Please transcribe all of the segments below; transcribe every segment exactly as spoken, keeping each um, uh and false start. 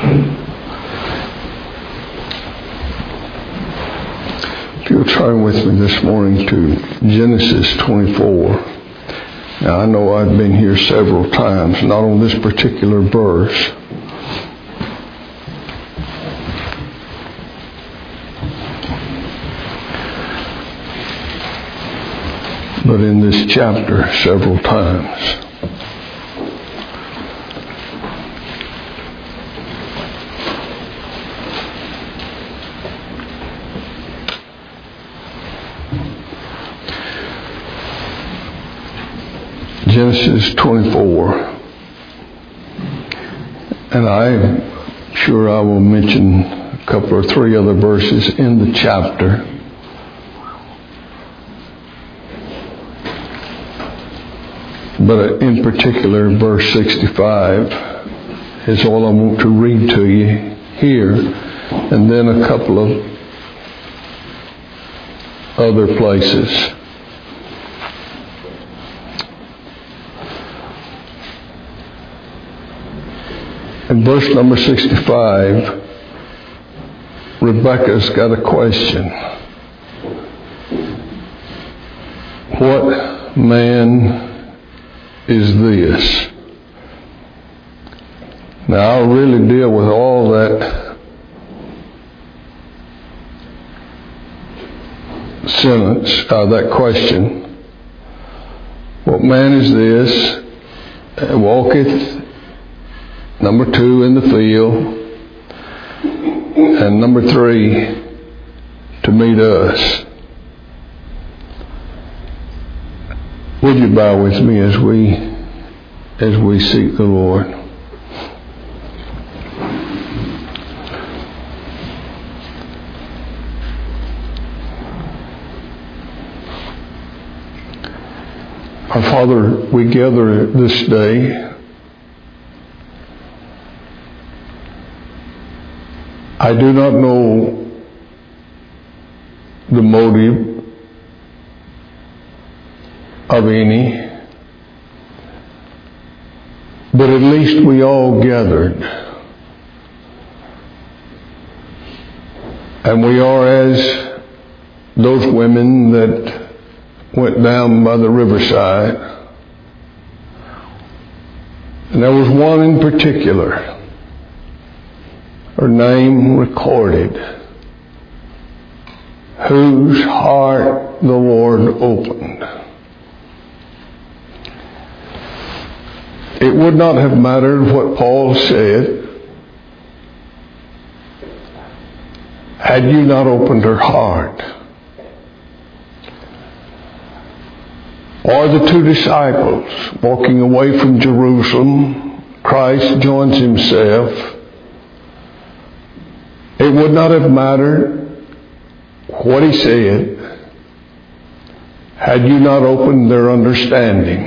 If you'll turn with me this morning to Genesis twenty-four. Now, I know I've been here several times, not on this particular verse. But in this chapter several times. Genesis twenty-four. And I'm sure I will mention a couple or three other verses in the chapter. But in particular, verse sixty-five is all I want to read to you here. And then a couple of other places. In verse number sixty-five, Rebecca's got a question. What man is this? Now, I'll really deal with all that sentence, uh, that question. What man is this? Uh, walketh, number two, in the field, and number three, to meet us. Would you bow with me as we as we seek the Lord? Our Father, we gather this day I do not know the motive of any, but at least we all gathered. And we are as those women that went down by the riverside. And there was one in particular, her name recorded, whose heart the Lord opened. It would not have mattered what Paul said had you not opened her heart. Or the two disciples walking away from Jerusalem, Christ joins himself. It would not have mattered what he said had you not opened their understanding.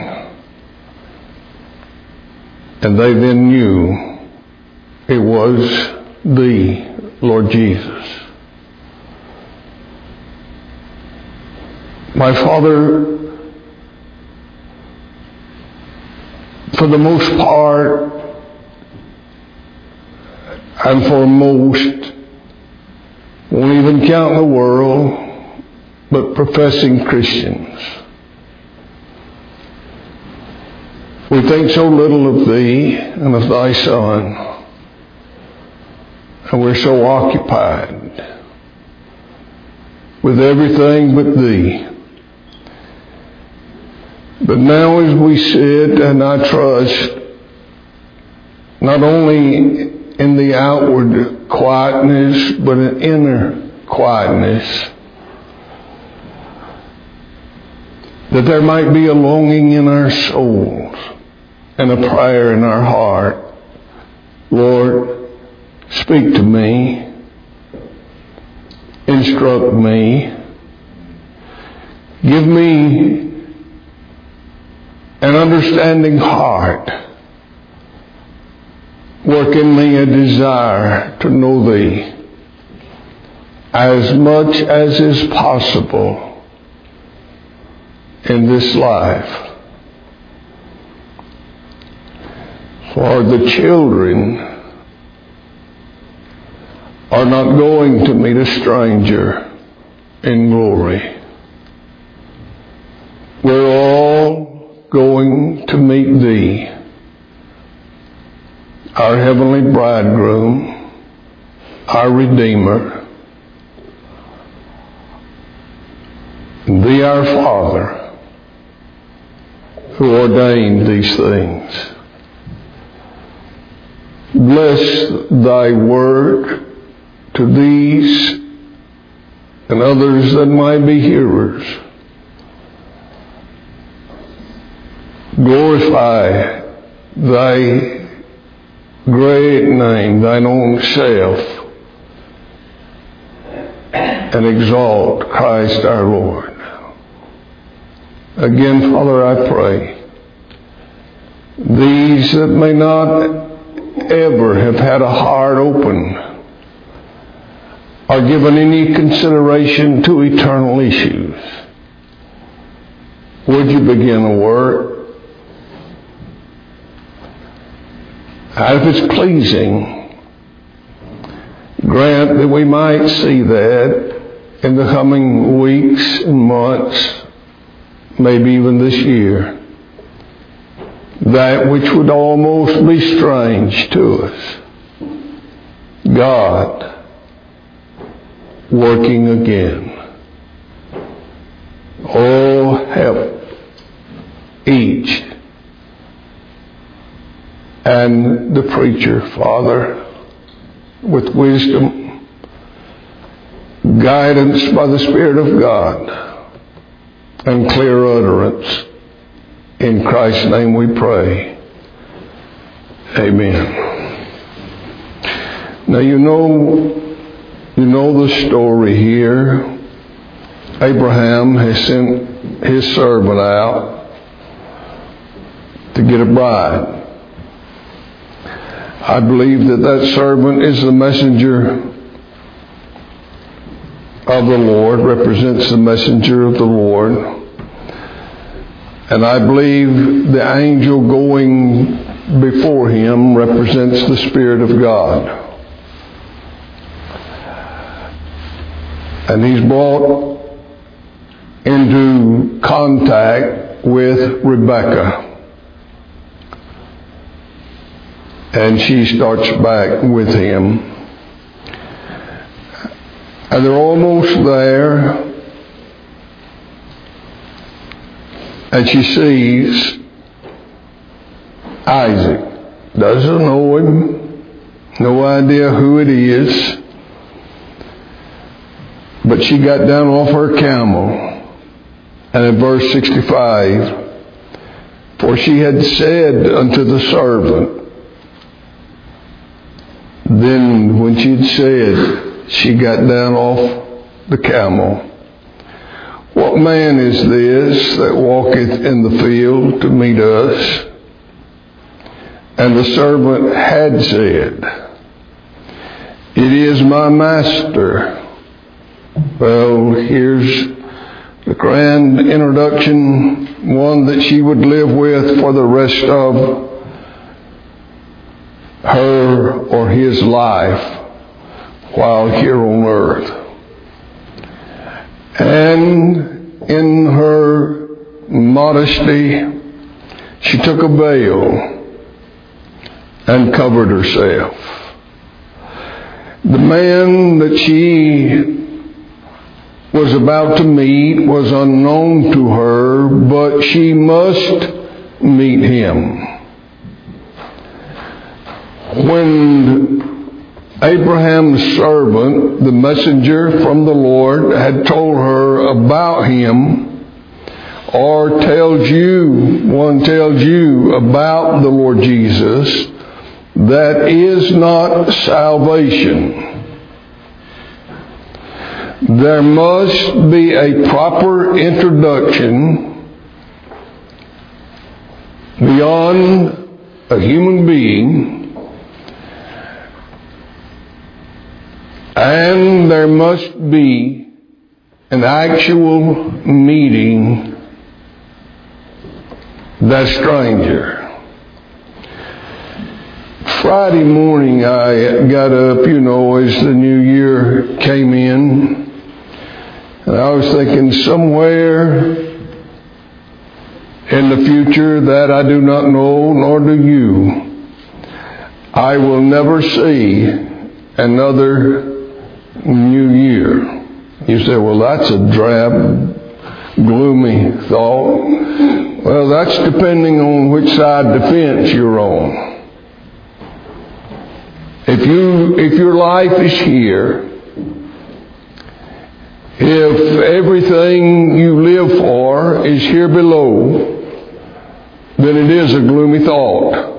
And they then knew it was the Lord Jesus. My Father, for the most part, and for most, won't even count the world, but professing Christians. We think so little of Thee and of Thy Son, and we're so occupied with everything but Thee. But now as we sit, and I trust, not only in the outward quietness, but an inner quietness, that there might be a longing in our souls and a prayer in our heart. Lord, speak to me, instruct me, give me an understanding heart, work in me a desire to know Thee as much as is possible in this life. For the children are not going to meet a stranger in glory. We're all going to meet Thee, our heavenly bridegroom, our Redeemer, Thee, our Father, who ordained these things. Bless Thy word to these and others that might be hearers. Glorify Thy great name, Thine own self, and exalt Christ our Lord. Again, Father, I pray, these that may not ever have had a heart open or given any consideration to eternal issues, would You begin a work? And if it's pleasing, grant that we might see that in the coming weeks and months, maybe even this year, that which would almost be strange to us, God working again. Oh, help each and the preacher, Father, with wisdom, guidance by the Spirit of God, and clear utterance. In Christ's name we pray. Amen. Now you know, you know the story here. Abraham has sent his servant out to get a bride. I believe that that servant is the messenger of the Lord, represents the messenger of the Lord. And I believe the angel going before him represents the Spirit of God. And he's brought into contact with Rebekah. And she starts back with him. And they're almost there. And she sees Isaac. Doesn't know him. No idea who it is. But she got down off her camel. And in verse sixty-five, for she had said unto the servant, then when she'd said, she got down off the camel. What man is this that walketh in the field to meet us? And the servant had said, it is my master. Well, here's the grand introduction, one that she would live with for the rest of her or his life while here on earth. And in her modesty, she took a veil and covered herself. The man that she was about to meet was unknown to her, but she must meet him. When Abraham's servant, the messenger from the Lord, had told her about him, or tells you, one tells you about the Lord Jesus, that is not salvation. There must be a proper introduction beyond a human being. And there must be an actual meeting that stranger. Friday morning I got up, you know, as the new year came in, and I was thinking somewhere in the future that I do not know, nor do you, I will never see another new year. You say, well, that's a drab, gloomy thought. Well, that's depending on which side of the fence you're on. If you, if your life is here, if everything you live for is here below, then it is a gloomy thought.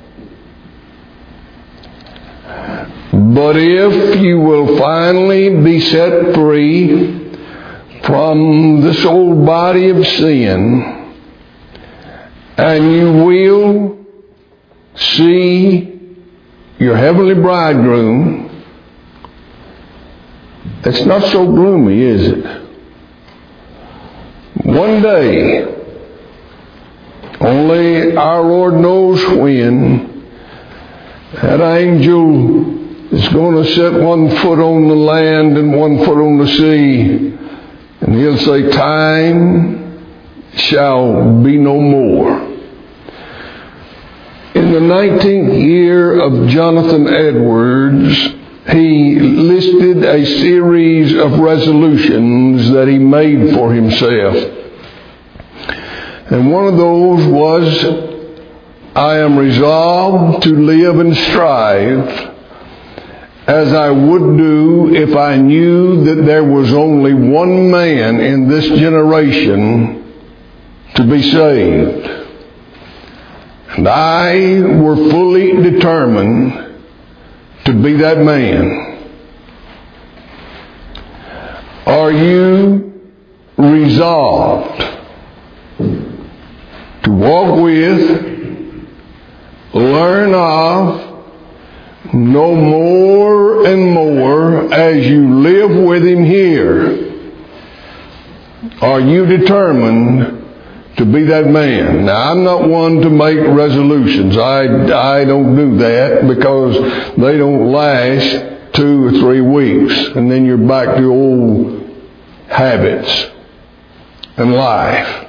But if you will finally be set free from this old body of sin, and you will see your heavenly bridegroom, it's not so gloomy, is it? One day, only our Lord knows when, that angel is going to set one foot on the land and one foot on the sea, and he'll say, time shall be no more. In the nineteenth year of Jonathan Edwards, he listed a series of resolutions that he made for himself. And one of those was, I am resolved to live and strive as I would do if I knew that there was only one man in this generation to be saved. And I were fully determined to be that man. Are you resolved to walk with, learn of, know more and more as you live with Him here? Are you determined to be that man? Now, I'm not one to make resolutions. I, I don't do that because they don't last two or three weeks, and then you're back to old habits and life.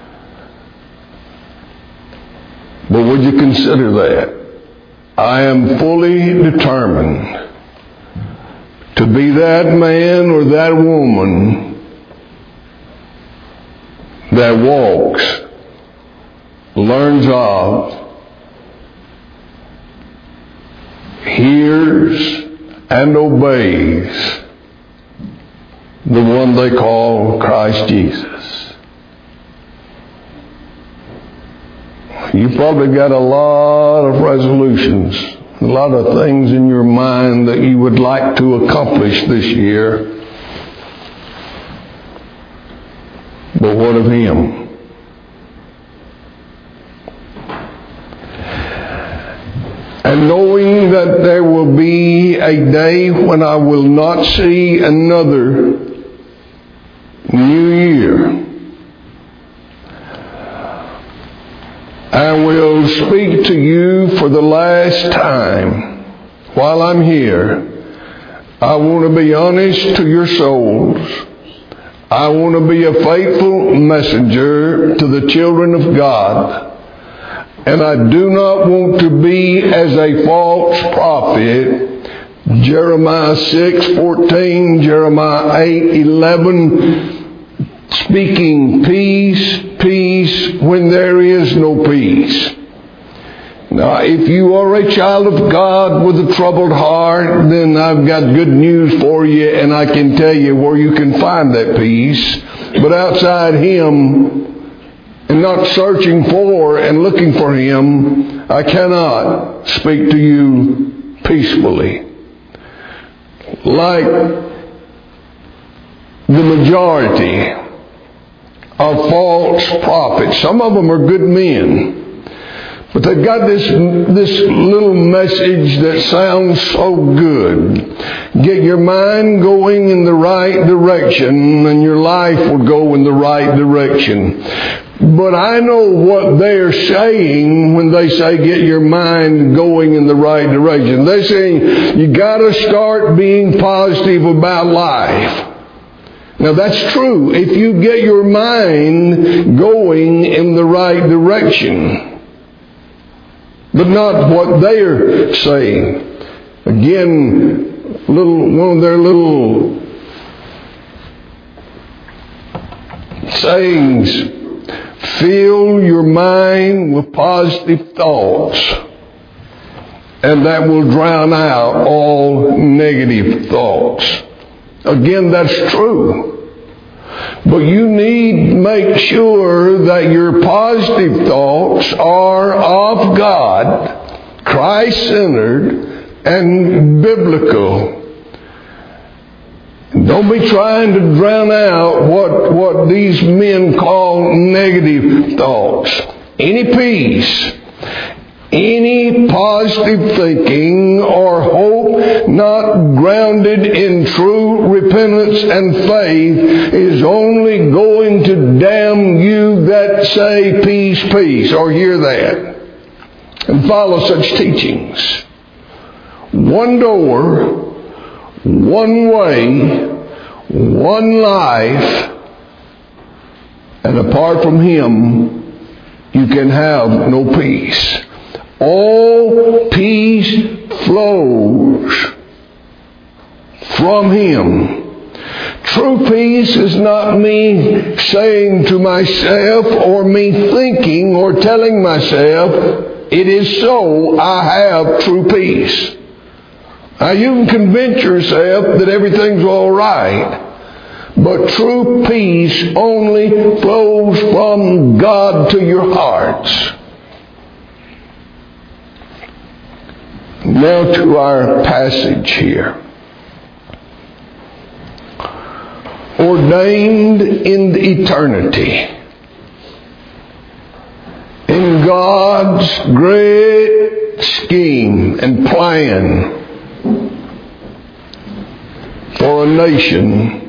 But would you consider that? I am fully determined to be that man or that woman that walks, learns of, hears, and obeys the one they call Christ Jesus. You probably got a lot of resolutions, a lot of things in your mind that you would like to accomplish this year. But what of Him? And knowing that there will be a day when I will not see another new year, I will speak to you for the last time while I'm here. I want to be honest to your souls. I want to be a faithful messenger to the children of God. And I do not want to be as a false prophet. Jeremiah six fourteen, Jeremiah eight eleven, speaking peace, peace, when there is no peace. Now, if you are a child of God with a troubled heart, then I've got good news for you, and I can tell you where you can find that peace. But outside Him, and not searching for and looking for Him, I cannot speak to you peacefully. Like the majority of false prophets, some of them are good men, But they've got this, this little message that sounds so good. Get your mind going in the right direction and your life will go in the right direction. But I know what they're saying when they say get your mind going in the right direction. They're saying you got to start being positive about life. Now that's true if you get your mind going in the right direction. But not what they're saying. Again, little one of their little sayings. Fill your mind with positive thoughts, and that will drown out all negative thoughts. Again, that's true. But you need to make sure that your positive thoughts are of God, Christ-centered, and biblical. Don't be trying to drown out what, what these men call negative thoughts. Any peace, any positive thinking or hope not grounded in true repentance and faith is only going to damn you that say peace, peace, or hear that and follow such teachings. One door, one way, one life, and apart from Him, you can have no peace. All peace flows from Him. True peace is not me saying to myself or me thinking or telling myself, it is so, I have true peace. Now you can convince yourself that everything's all right. But true peace only flows from God to your hearts. Now to our passage here. Ordained in eternity. In God's great scheme and plan for a nation,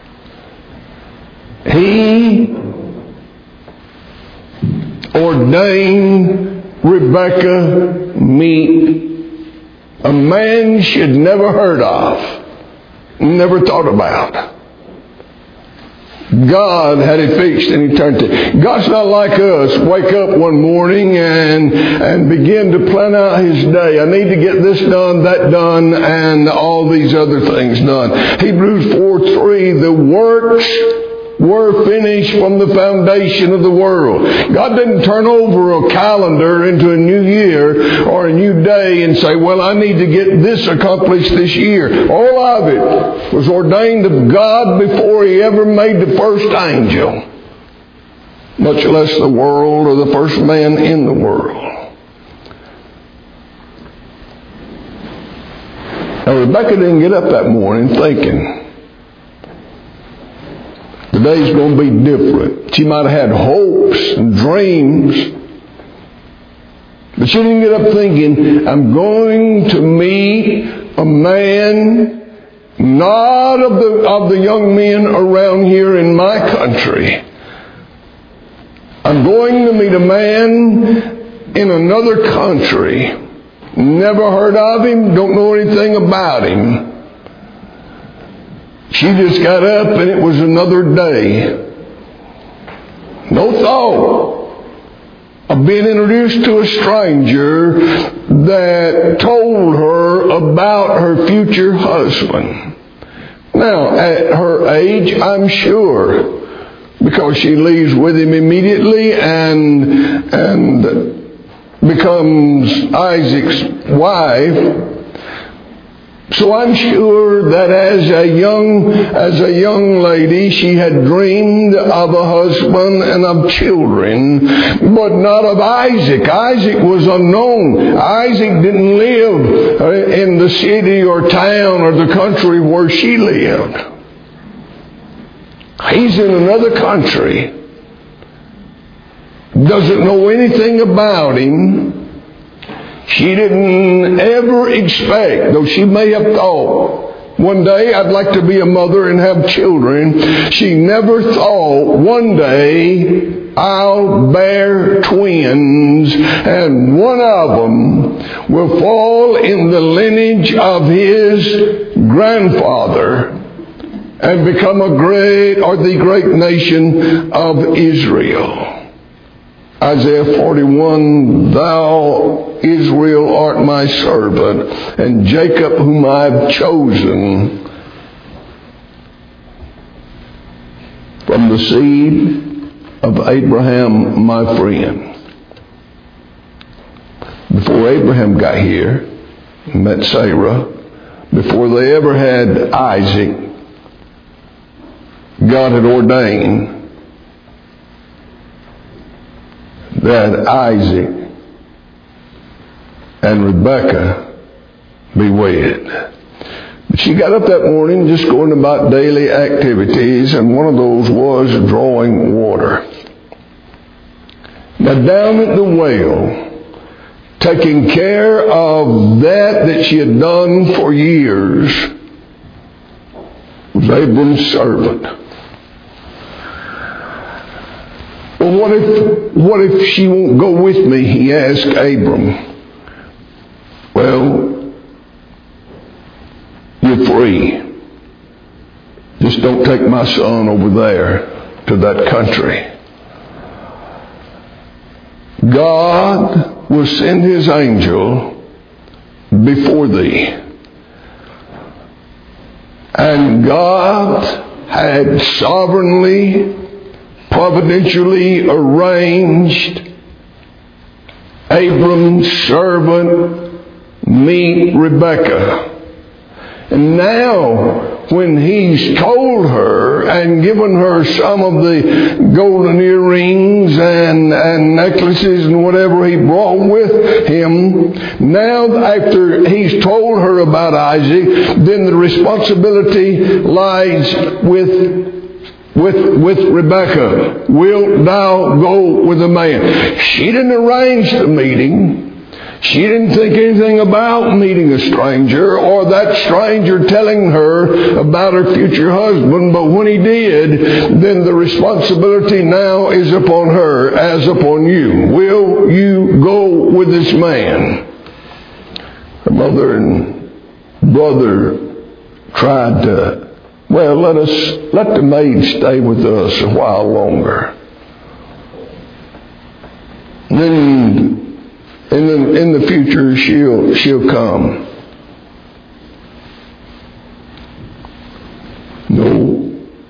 He ordained Rebekah meet a man she'd never heard of, never thought about. God had it fixed in eternity. God's not like us. Wake up one morning and and begin to plan out His day. I need to get this done, that done, and all these other things done. Hebrews four three, the works were finished from the foundation of the world. God didn't turn over a calendar into a new year or a new day and say, well, I need to get this accomplished this year. All of it was ordained of God before He ever made the first angel, much less the world or the first man in the world. Now, Rebekah didn't get up that morning thinking, today's going to be different. She might have had hopes and dreams, but she didn't get up thinking, I'm going to meet a man, not of the, of the young men around here in my country. I'm going to meet a man in another country. Never heard of him, don't know anything about him. She just got up and it was another day. No thought of being introduced to a stranger that told her about her future husband. Now, at her age, I'm sure, because she leaves with him immediately and, and becomes Isaac's wife. So I'm sure that as a young as a young lady, she had dreamed of a husband and of children, but not of Isaac. Isaac was unknown. Isaac didn't live in the city or town or the country where she lived. He's in another country. Doesn't know anything about him. She didn't ever expect, though she may have thought, one day I'd like to be a mother and have children. She never thought, one day I'll bear twins and one of them will fall in the lineage of his grandfather and become a great or the great nation of Israel. Isaiah forty-one, Thou, Israel, art my servant, and Jacob whom I have chosen from the seed of Abraham my friend. Before Abraham got here, met Sarah, before they ever had Isaac, God had ordained that Isaac and Rebekah be wed. But she got up that morning just going about daily activities, and one of those was drawing water. Now down at the well, taking care of that that she had done for years, was Abram's servant. Well, what if, what if she won't go with me? He asked Abram. Well, you're free. Just don't take my son over there to that country. God will send his angel before thee. And God had sovereignly, providentially arranged Abram's servant meet Rebekah. And now, when he's told her and given her some of the golden earrings and, and necklaces and whatever he brought with him, now after he's told her about Isaac, then the responsibility lies with With, with Rebekah. Wilt thou go with the man? She didn't arrange the meeting. She didn't think anything about meeting a stranger or that stranger telling her about her future husband. But when he did, then the responsibility now is upon her as upon you. Will you go with this man? Her mother and brother tried to Well, let us let the maid stay with us a while longer. Then, in the in the future, she'll she'll come. No.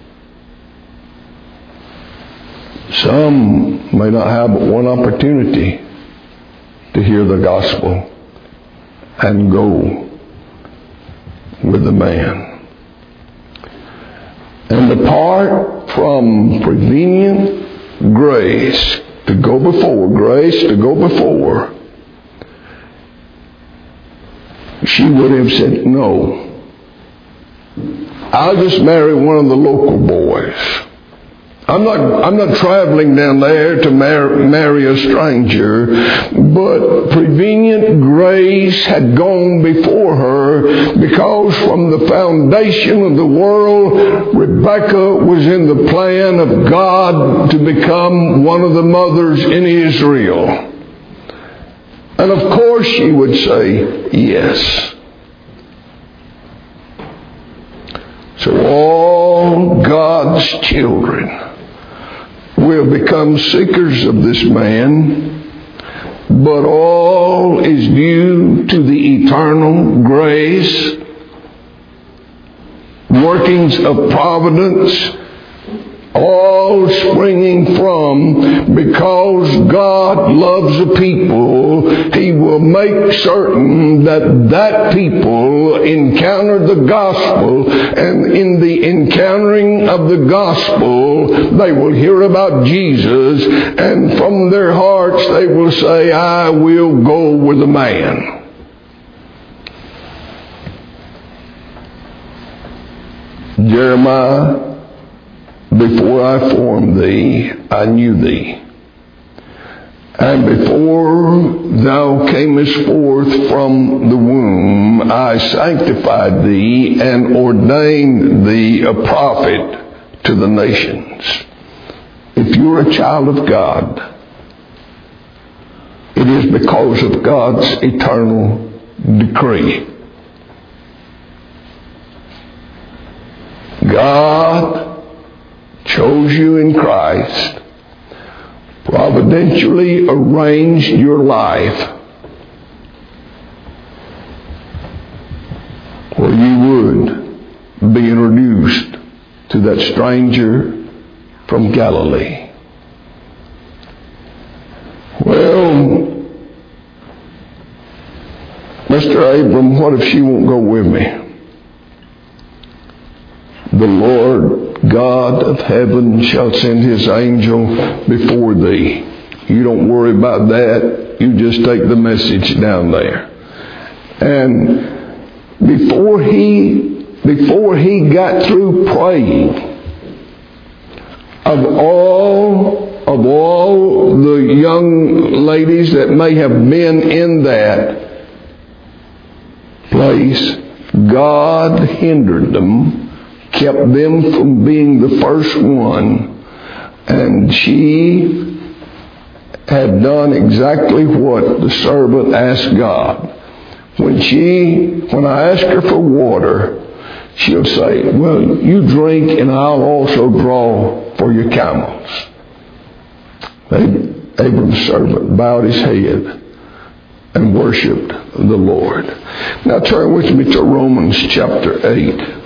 Some may not have but one opportunity to hear the gospel and go with the man. And apart from prevenient grace to go before, grace to go before, she would have said, no, I'll just marry one of the local boys. I'm not, I'm not traveling down there to marry, marry a stranger, but prevenient grace had gone before her because from the foundation of the world, Rebekah was in the plan of God to become one of the mothers in Israel. And of course she would say yes. So all God's children will become seekers of this man, but all is due to the eternal grace, workings of providence, all springing from because God loves a people, he will make certain that that people encounter the gospel, and in the encountering of the gospel they will hear about Jesus, and from their hearts they will say, I will go with the man. Jeremiah, before I formed thee, I knew thee. And before thou camest forth from the womb, I sanctified thee and ordained thee a prophet to the nations. If you're a child of God, it is because of God's eternal decree. God chose you in Christ, providentially arranged your life where you would be introduced to that stranger from Galilee. Well, Mister Abram, what if she won't go with me? The Lord God of heaven shall send his angel before thee. You don't worry about that. You just take the message down there. And before he, before he got through praying, of all, of all the young ladies that may have been in that place, God hindered them, kept them from being the first one, and she had done exactly what the servant asked God. When she, when I ask her for water, she'll say, well, you drink and I'll also draw for your camels. Abram's servant bowed his head and worshiped the Lord. Now turn with me to Romans chapter eight.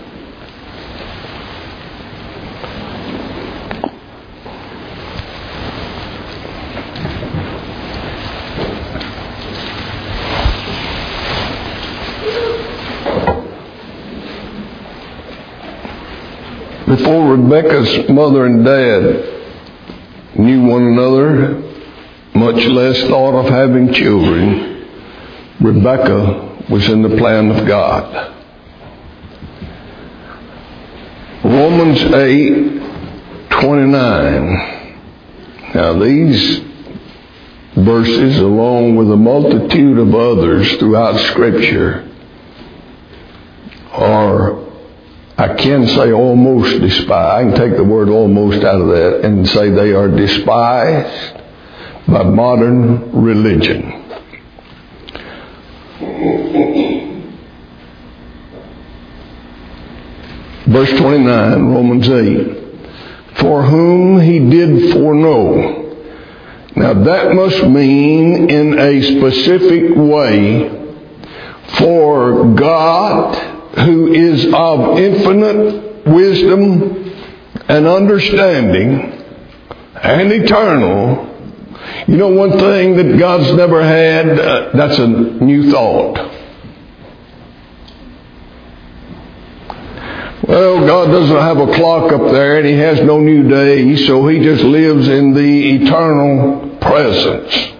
Before Rebekah's mother and dad knew one another, much less thought of having children, Rebekah was in the plan of God. Romans eight twenty-nine. Now these verses, along with a multitude of others throughout Scripture, are, I can say almost despised. I can take the word almost out of that and say they are despised by modern religion. Verse twenty-nine, Romans eight. For whom he did foreknow. Now that must mean in a specific way, for God, who is of infinite wisdom and understanding and eternal. You know one thing that God's never had? Uh, that's a new thought. Well, God doesn't have a clock up there and he has no new day, so he just lives in the eternal presence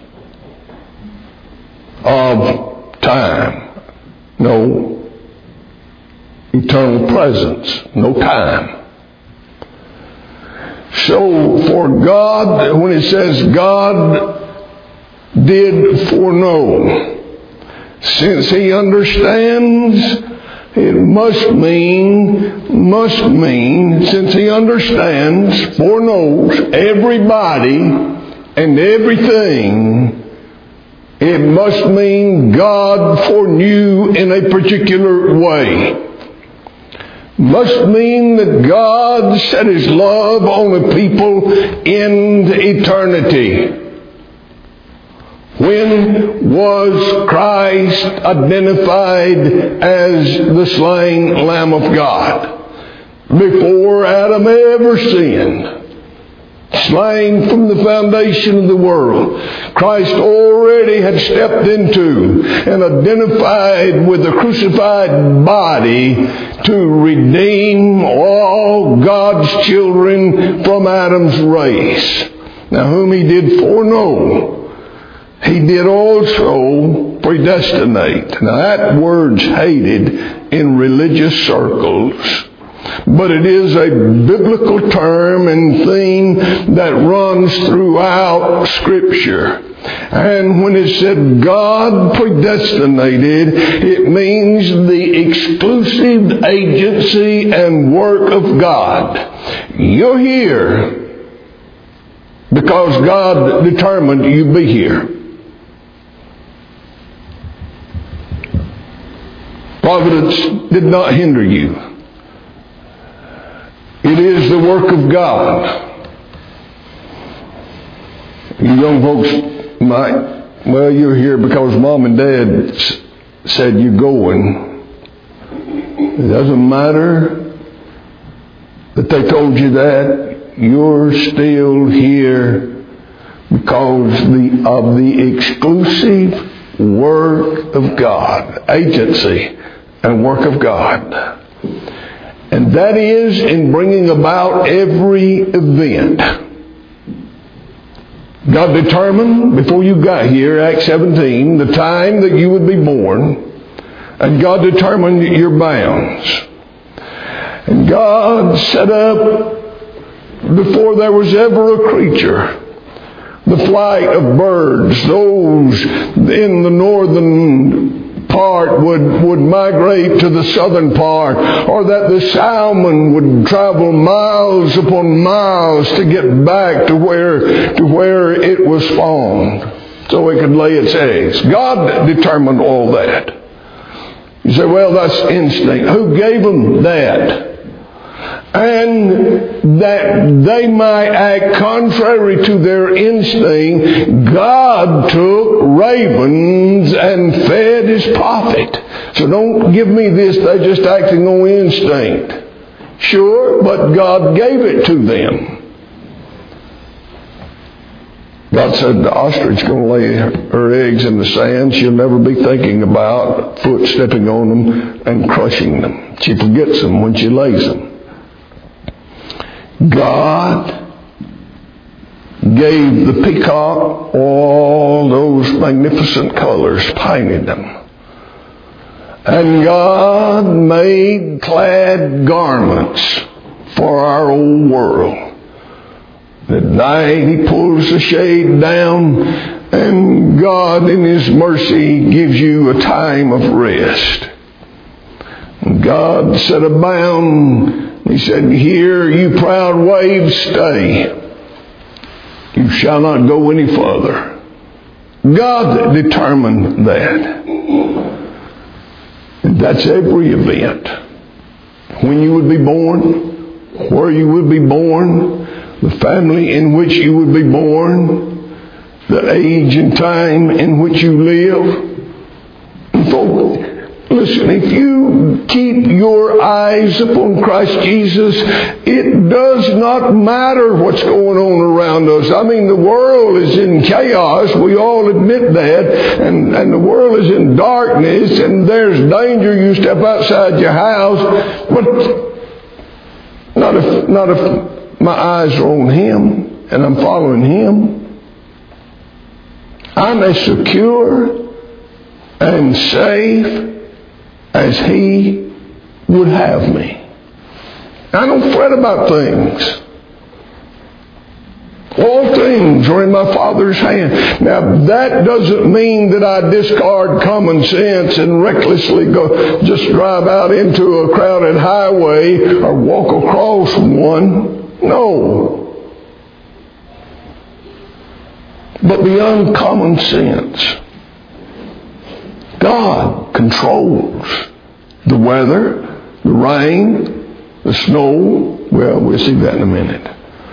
of time. No. Eternal presence, no time. So for God, when it says God did foreknow, since he understands, it must mean, must mean, since he understands, foreknows everybody and everything, it must mean God foreknew in a particular way. Must mean that God set his love on the people in eternity. When was Christ identified as the slain Lamb of God? Before Adam ever sinned. Slain from the foundation of the world. Christ already had stepped into and identified with the crucified body to redeem all God's children from Adam's race. Now whom he did foreknow, he did also predestinate. Now that word's hated in religious circles, but it is a biblical term and theme that runs throughout Scripture. And when it said God predestinated, it means the exclusive agency and work of God. You're here because God determined you be here. Providence did not hinder you. It is the work of God. You young folks might, well, you're here because Mom and Dad said you're going. It doesn't matter that they told you that. You're still here because the, of the exclusive work of God, agency and work of God. And that is in bringing about every event. God determined before you got here, Acts seventeen, the time that you would be born. And God determined your bounds. And God set up, before there was ever a creature, the flight of birds. Those in the northern part would, would migrate to the southern part, or that the salmon would travel miles upon miles to get back to where, to where it was spawned, so it could lay its eggs. God determined all that. You say, well, that's instinct. Who gave them that? And that they might act contrary to their instinct, God took ravens and fed His prophet. So don't give me this, they're just acting on instinct. Sure, but God gave it to them. God said the ostrich going to lay her eggs in the sand. She'll never be thinking about foot stepping on them and crushing them. She forgets them when she lays them. God gave the peacock all those magnificent colors, painted them. And God made clad garments for our old world. At night He pulls the shade down, and God in His mercy gives you a time of rest. And God set a bound. He said, here, you proud waves, stay. You shall not go any further. God determined that. And that's every event. When you would be born, where you would be born, the family in which you would be born, the age and time in which you live. And folks, listen, if you keep your eyes upon Christ Jesus, it does not matter what's going on around us. I mean, the world is in chaos. We all admit that. And, and the world is in darkness, and there's danger. You step outside your house. But not if, not if my eyes are on Him and I'm following Him. I'm as secure and safe as He would have me. I don't fret about things. All things are in my Father's hand. Now, that doesn't mean that I discard common sense and recklessly go just drive out into a crowded highway or walk across one. No. But beyond common sense, God controls the weather, the rain, the snow. Well, we'll see that in a minute.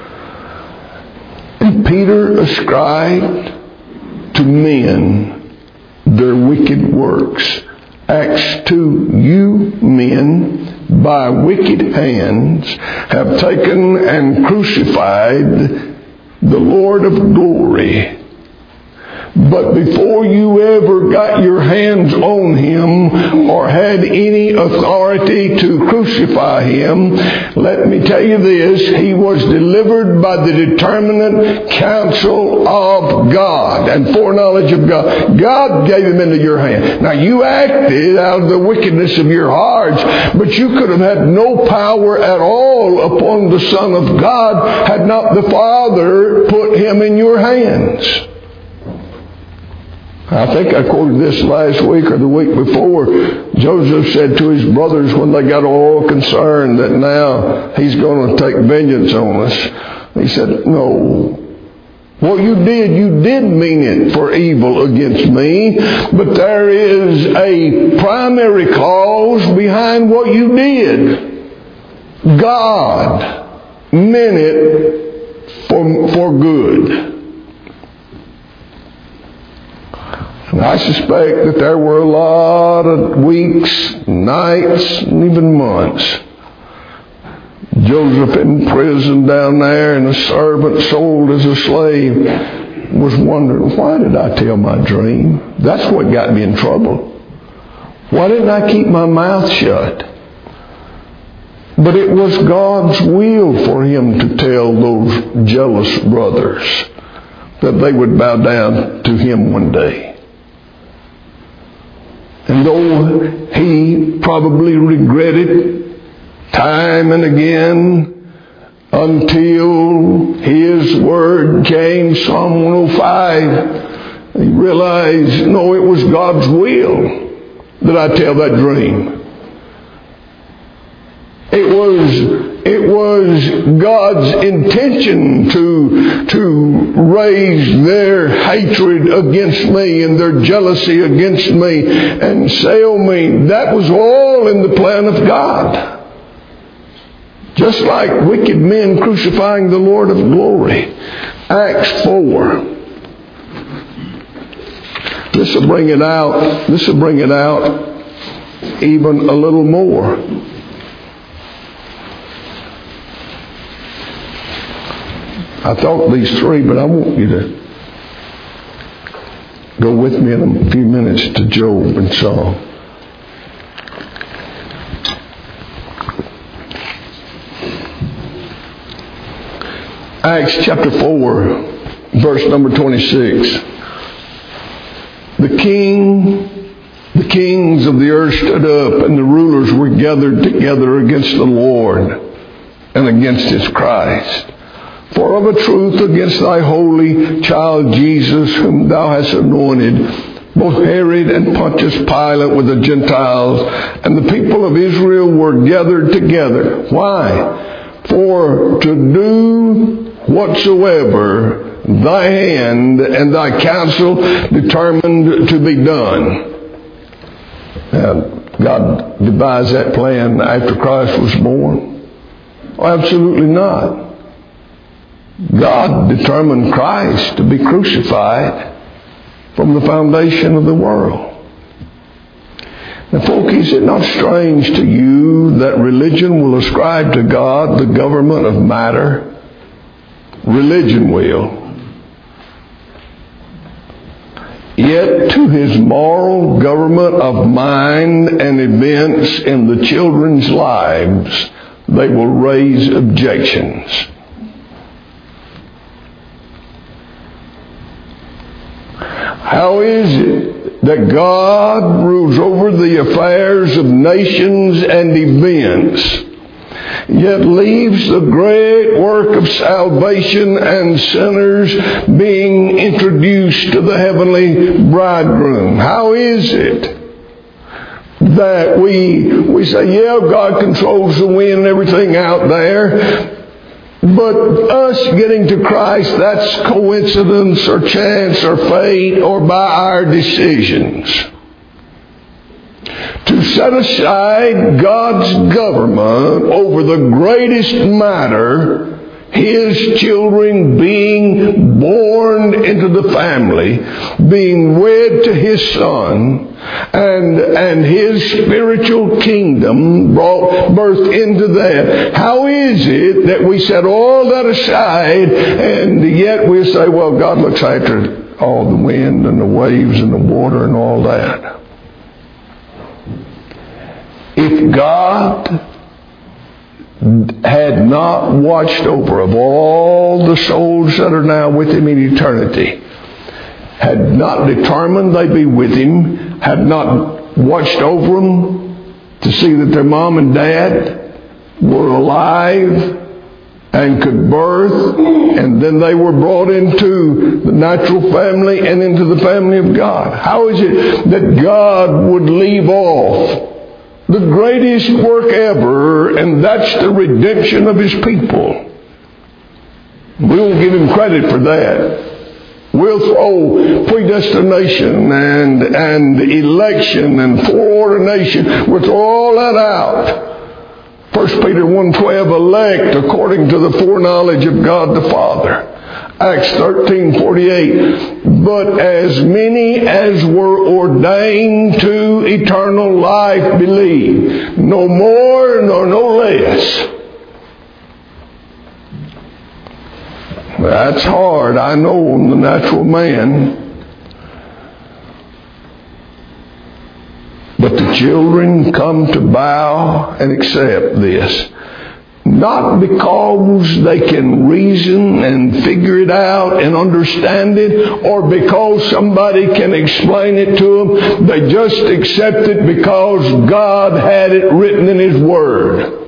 And Peter ascribed to men their wicked works. Acts two, you men by wicked hands have taken and crucified the Lord of glory. But before you ever got your hands on Him or had any authority to crucify Him, let me tell you this, He was delivered by the determinate counsel of God and foreknowledge of God. God gave Him into your hand. Now you acted out of the wickedness of your hearts, but you could have had no power at all upon the Son of God had not the Father put Him in your hands. I think I quoted this last week or the week before. Joseph said to his brothers when they got all concerned that now he's going to take vengeance on us, he said, no. What you did, you did mean it for evil against me, but there is a primary cause behind what you did. God meant it for, for good. And I suspect that there were a lot of weeks, nights, and even months. Joseph in prison down there and a servant sold as a slave was wondering, why did I tell my dream? That's what got me in trouble. Why didn't I keep my mouth shut? But it was God's will for him to tell those jealous brothers that they would bow down to him one day. And though he probably regretted time and again until his word came, Psalm one oh five, he realized, no, it was God's will that I tell that dream. It was it was God's intention to, to raise their hatred against me and their jealousy against me and sell me. That was all in the plan of God. Just like wicked men crucifying the Lord of glory. Acts four. This will bring it out. This will bring it out even a little more. I thought these three, but I want you to go with me in a few minutes to Job and Psalm. Acts chapter four, verse number twenty-six. The king, the kings of the earth stood up, and the rulers were gathered together against the Lord and against his Christ. For of a truth against thy holy child Jesus, whom thou hast anointed, both Herod and Pontius Pilate with the Gentiles and the people of Israel were gathered together. Why? For to do whatsoever thy hand and thy counsel determined to be done. Now, God devised that plan after Christ was born? Oh, absolutely not. God determined Christ to be crucified from the foundation of the world. Now, folk, is it not strange to you that religion will ascribe to God the government of matter? Religion will. Yet to his moral government of mind and events in the children's lives, they will raise objections. How is it that God rules over the affairs of nations and events, yet leaves the great work of salvation and sinners being introduced to the heavenly bridegroom? How is it that we, we say, yeah, God controls the wind and everything out there, but us getting to Christ, that's coincidence or chance or fate or by our decisions. To set aside God's government over the greatest matter, His children being born into the family, being wed to His Son, and, and His spiritual kingdom brought birth into that. How is it that we set all that aside and yet we say, well, God looks after all the wind and the waves and the water and all that? If God had not watched over of all the souls that are now with Him in eternity, had not determined they be with Him, had not watched over them to see that their mom and dad were alive and could birth, and then they were brought into the natural family and into the family of God. How is it that God would leave off the greatest work ever, and that's the redemption of His people? We won't give Him credit for that. We'll throw predestination and, and election and foreordination. We'll throw all that out. First Peter one twelve, elect according to the foreknowledge of God the Father. Acts thirteen forty-eight, but as many as were ordained to eternal life believe, no more nor no less. That's hard, I know, on the natural man. But the children come to bow and accept this. Not because they can reason and figure it out and understand it, or because somebody can explain it to them. They just accept it because God had it written in His Word.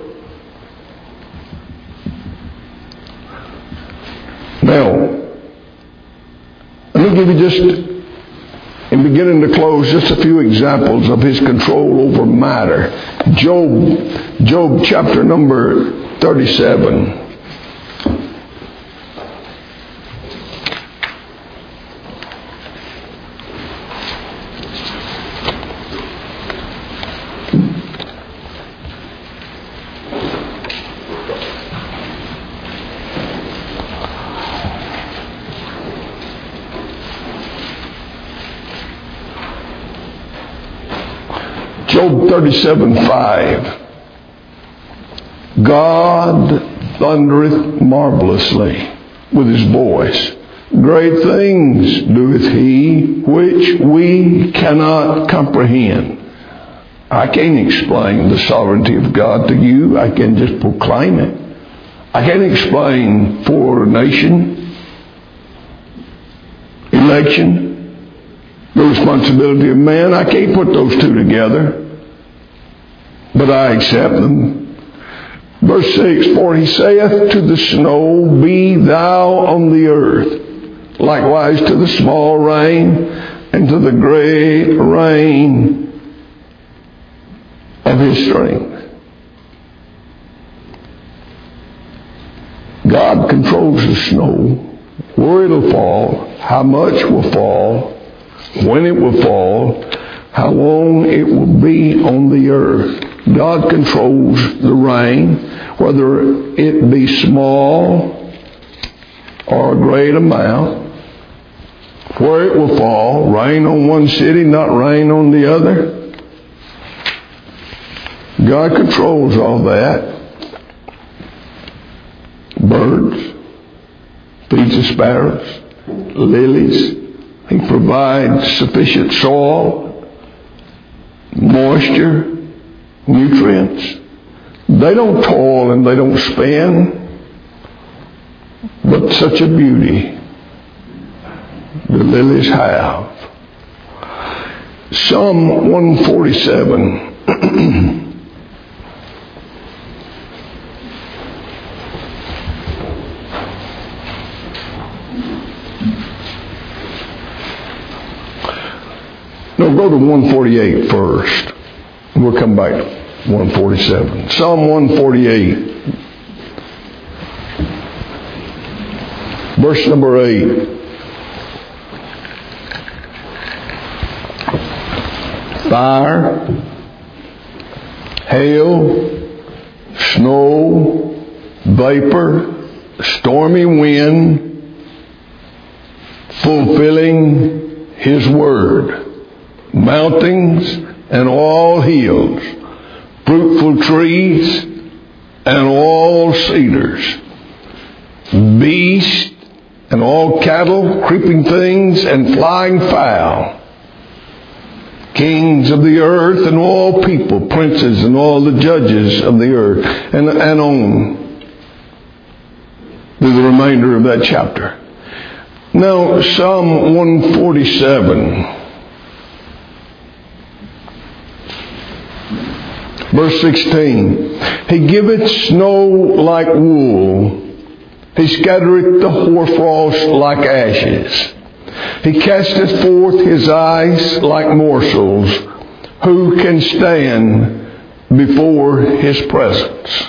Now, let me give you just, in beginning to close, just a few examples of His control over matter. Job, Job chapter number thirty-seven. Job thirty-seven five. God thundereth marvelously with His voice. Great things doeth He which we cannot comprehend. I can't explain the sovereignty of God to you. I can just proclaim it. I can't explain foreordination, election, the responsibility of man. I can't put those two together. But I accept them. Verse six, for He saith to the snow, be thou on the earth. Likewise to the small rain and to the great rain of His strength. God controls the snow, where it'll fall, how much will fall, when it will fall, how long it will be on the earth. God controls the rain, whether it be small or a great amount, where it will fall, rain on one city, not rain on the other. God controls all that. Birds, feeds the sparrows, lilies. He provides sufficient soil, moisture, nutrients. They don't toil and they don't spin, but such a beauty the lilies have. Psalm one forty-seven. No, go to one forty-eight first. We'll come back to one forty-seven. Psalm one forty-eight. Verse number eight. Fire, hail, snow, vapor, stormy wind, fulfilling His word, mountains and all hills, fruitful trees and all cedars, beasts and all cattle, creeping things and flying fowl, kings of the earth and all people, princes and all the judges of the earth, and, and on through the remainder of that chapter. Now, Psalm one forty-seven, verse sixteen. He giveth snow like wool, He scattereth the hoarfrost like ashes. He casteth forth his eyes like morsels. Who can stand before his presence?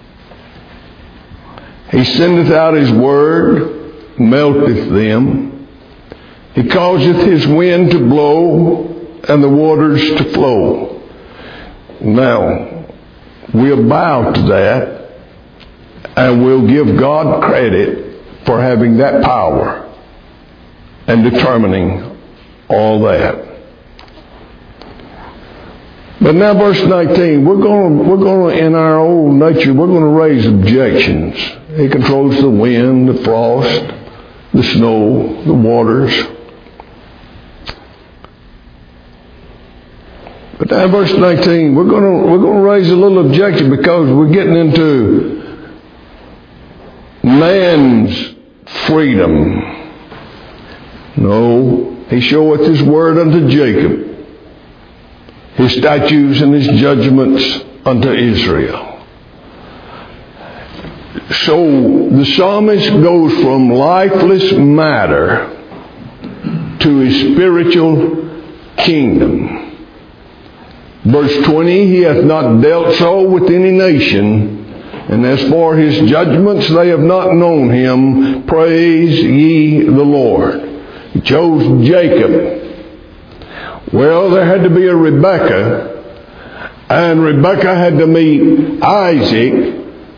He sendeth out his word, melteth them. He causeth his wind to blow, and the waters to flow. Now, we'll bow to that, and we'll give God credit for having that power and determining all that. But now verse nineteen, we're going to, we're going to, in our old nature, we're going to raise objections. He controls the wind, the frost, the snow, the waters. But now verse nineteen, we're going to, we're going to raise a little objection because we're getting into man's freedom. No, he showeth his word unto Jacob, his statutes and his judgments unto Israel. So the psalmist goes from lifeless matter to a spiritual kingdom. Verse twenty, he hath not dealt so with any nation, and as for his judgments, they have not known him. Praise ye the Lord. He chose Jacob. Well, there had to be a Rebekah, and Rebekah had to meet Isaac,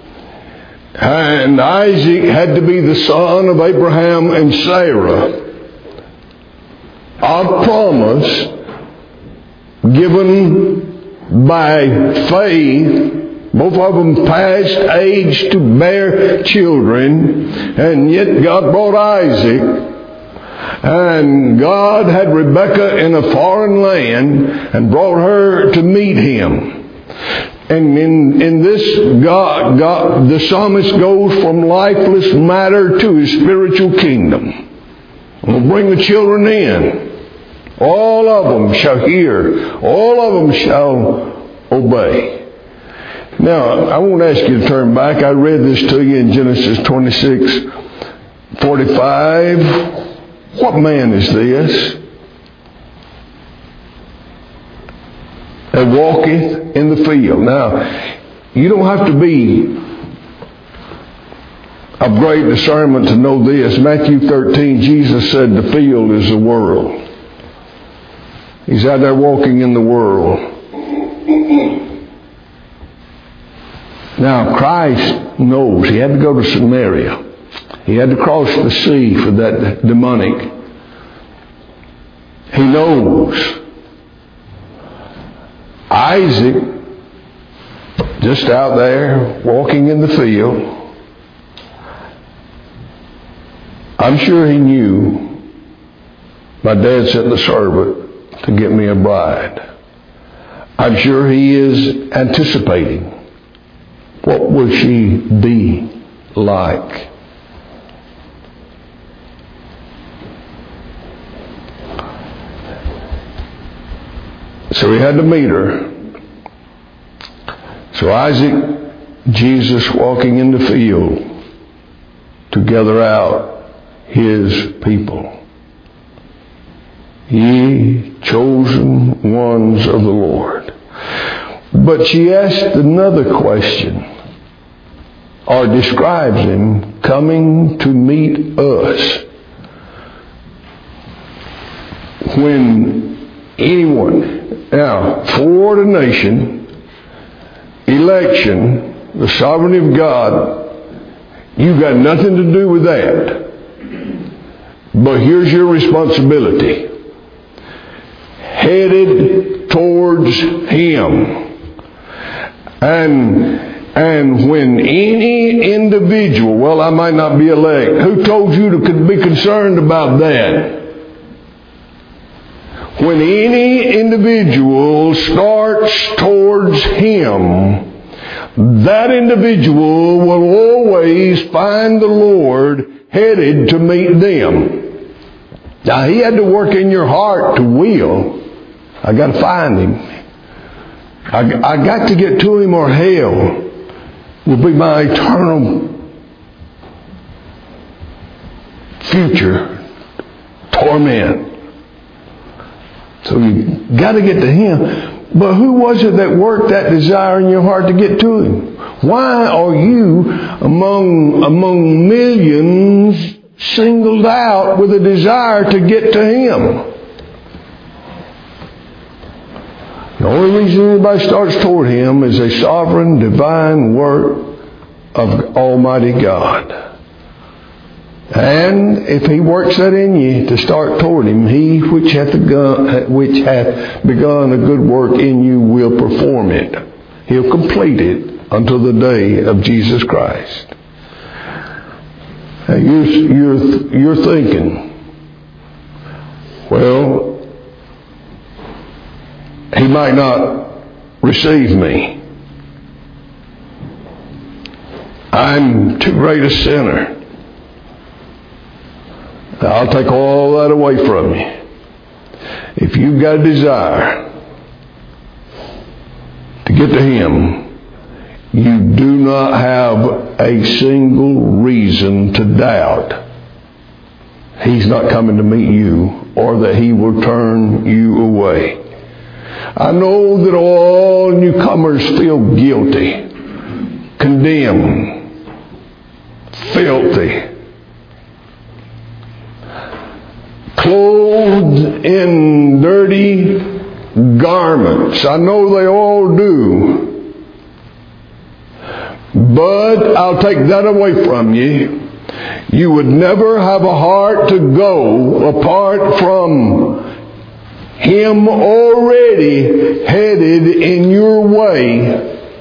and Isaac had to be the son of Abraham and Sarah. A promise given by faith, both of them past age to bear children, and yet God brought Isaac. And God had Rebekah in a foreign land and brought her to meet him. And in, in this, God, God, the psalmist goes from lifeless matter to his spiritual kingdom. We'll bring the children in. All of them shall hear. All of them shall obey. Now, I won't ask you to turn back. I read this to you in Genesis twenty-six forty-five. What man is this that walketh in the field? Now, you don't have to be of great discernment to know this. Matthew thirteen, Jesus said the field is the world. He's out there walking in the world. Now, Christ knows he had to go to Samaria. He had to cross the sea for that demonic. He knows. Isaac, just out there walking in the field, I'm sure he knew my dad sent the servant to get me a bride. I'm sure he is anticipating what will she be like. So he had to meet her. So Isaac, Jesus walking in the field to gather out his people. Ye chosen ones of the Lord. But she asked another question, or describes him coming to meet us. When anyone, now, foreordination, election, the sovereignty of God, you've got nothing to do with that. But here's your responsibility. Headed towards him. And, and when any individual, well, I might not be elect, who told you to be concerned about that? When any individual starts towards him, that individual will always find the Lord headed to meet them. Now, he had to work in your heart to will. I got to find him. I, I got to get to him, or hell will be my eternal future torment. So you got to get to Him. But who was it that worked that desire in your heart to get to Him? Why are you among, among millions singled out with a desire to get to Him? The only reason anybody starts toward Him is a sovereign, divine work of Almighty God. And if He works that in you to start toward Him, He which hath begun, which hath begun a good work in you will perform it. He'll complete it until the day of Jesus Christ. Now you're, you're, you're thinking, well, He might not receive me. I'm too great a sinner. I'll take all that away from you. If you've got a desire to get to Him, you do not have a single reason to doubt He's not coming to meet you or that He will turn you away. I know that all newcomers feel guilty, condemned, filthy, clothed in dirty garments. I know they all do. But I'll take that away from you. You would never have a heart to go apart from Him already headed in your way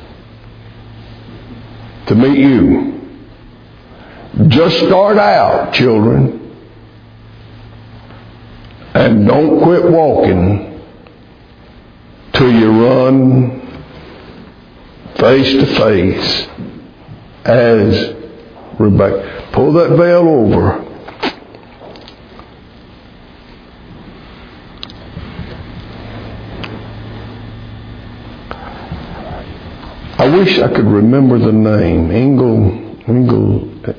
to meet you. Just start out, children. And don't quit walking till you run face to face as Rebecca. Pull that veil over. I wish I could remember the name. Engel, Engel,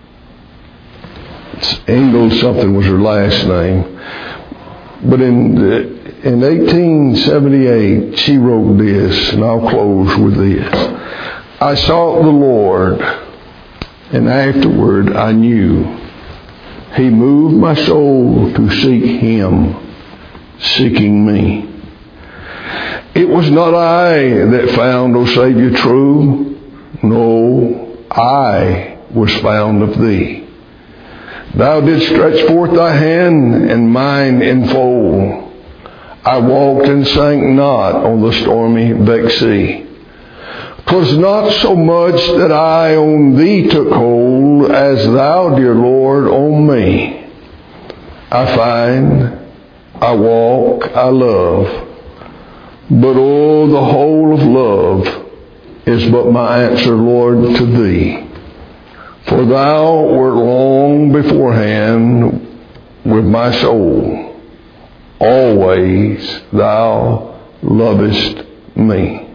Engel something was her last name. But in in eighteen seventy-eight, she wrote this, and I'll close with this. I sought the Lord, and afterward I knew He moved my soul to seek Him, seeking me. It was not I that found, O Savior, true. No, I was found of Thee. Thou didst stretch forth Thy hand, and mine enfold. I walked and sank not on the stormy vexed sea. 'Twas not so much that I on Thee took hold, as Thou, dear Lord, on me. I find, I walk, I love. But oh, the whole of love is but my answer, Lord, to Thee. For Thou wert long beforehand with my soul. Always Thou lovest me.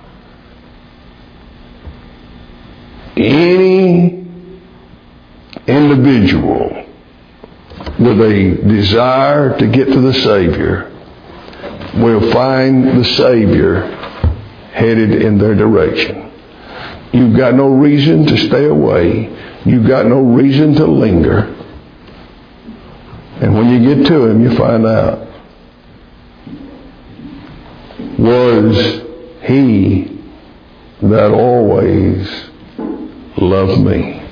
Any individual with a desire to get to the Savior will find the Savior headed in their direction. You've got no reason to stay away. You've got no reason to linger. And when you get to Him, you find out, was He that always loved me?